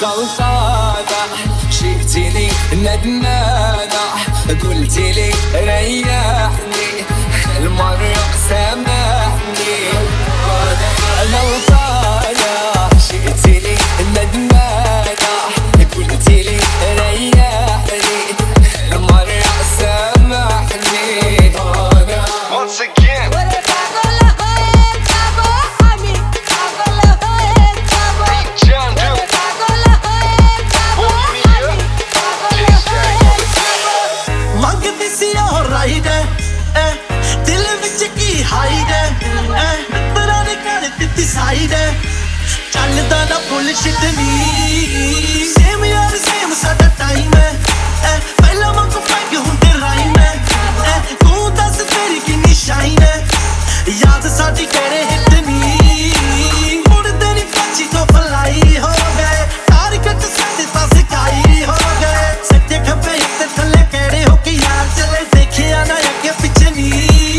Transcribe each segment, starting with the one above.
غلطانة جيتي لي ندمانة قلتي لي ريحني المرة سامحني غلطانة جيتي لي ندمانة قلتي لي ريحني المرة سامحني Once again ਚੱਲਦਾ ਨਾ bullshit ਨੀ same ਯਾਰ same ਸਾਡਾ time ਹੈ ਪਹਿਲਾਂ ਵਾਂਗੂ ਫੈਕ ਹੁੰਦੇ rhyme ਹੈ ਤੂੰ ਦੱਸ ਤੇਰੀ ਕਿੰਨੀ shine ਹੈ ਯਾਦ ਸਾਡੀ ਕਿਹੜੇ hit ਨੀ ਮੁੜਦੇ ਨੀ ਪੱਛੀ ਤੋਂ ਫਲਾਈ ਹੋ ਗਏ ਟਾਰਗੇਟ ਸਾਡੇ ਤਾਂ ਸਿਕਾਈ ਹੋ ਗਏ ਸੱਜੇ ਖੱਬੇ ਤੇ ਥੱਲੇ ਕਿਹੜੇ ਹੋ ਕੇ ਯਾਰ ਚਲੇ ਦੇਖਿਆ ਨਾ ਅੱਗੇ ਪਿੱਛੇ ਨੀ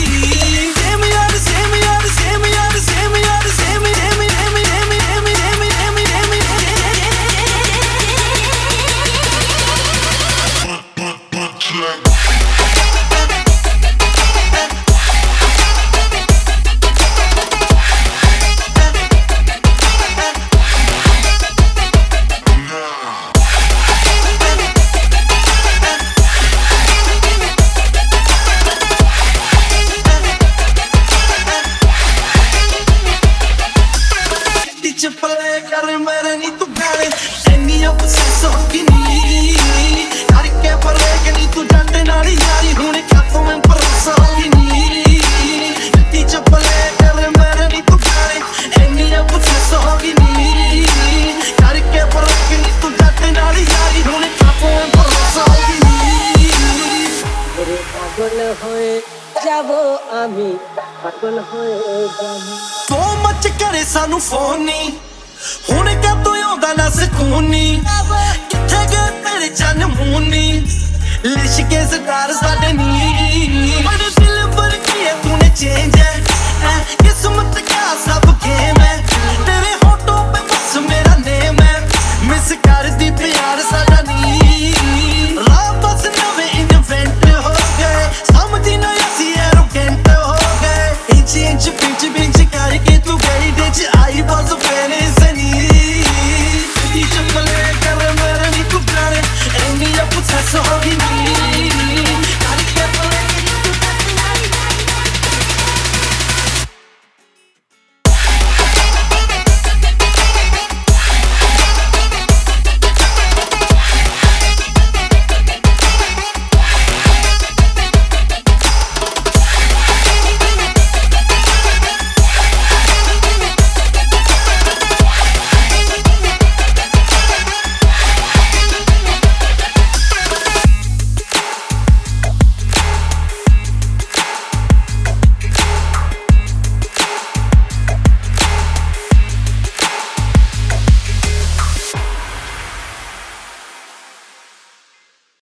ਚੱਪਲੇ ਕਰ ਮੇਰੇ ਨੀ ਤੂੰ ਗਾਣੇ ਐਨੀ ਅਬਸੈਸ ਹੋ ਗਈ ਨੀ ਕਰਕੇ ਪਰੇ ਨੀ ਤੂੰ ਜੰਡੇ ਨਾਲ ਯਾਰੀ ਹੁਣ ਖਾਤੋਂ ਮੈਂ ਪਰਸ ਹੋ ਗਈ ਨੀ ਚੱਪਲੇ ਕਰ ਮੇਰੇ ਨੀ ਤੂੰ ਗਾਣੇ ਐਨੀ ਅਬਸੈਸ ਹੋ ਗਈ ਨੀ ਕਰਕੇ ਪਰੇ ਨੀ ਤੂੰ ਜੰਡੇ ਨਾਲ ਯਾਰੀ ਹੁਣ ਖਾਤੋਂ ਮੈਂ ਪਰਸ ਹੋ ਗਈ ਨੀ পাগল হয়ে যাব আমি পাগল হয়ে যাব ਤੋ ਮੱਚ ਕਰੇ ਸਾਨੂੰ ਫੋਨ ਨੀ ਹੁਣ ਕਦੋਂ ਆਉਂਦਾ ਨਾ ਸਕੂਨ ਨੀ ਕਿੱਥੇ ਗਏ ਤੇਰੇ ਚੰਨ ਮੂੰਹ ਨੀ ਲਿਸ਼ਕੇ ਸਰਦਾਰ ਸਾਡੇ ਨੀ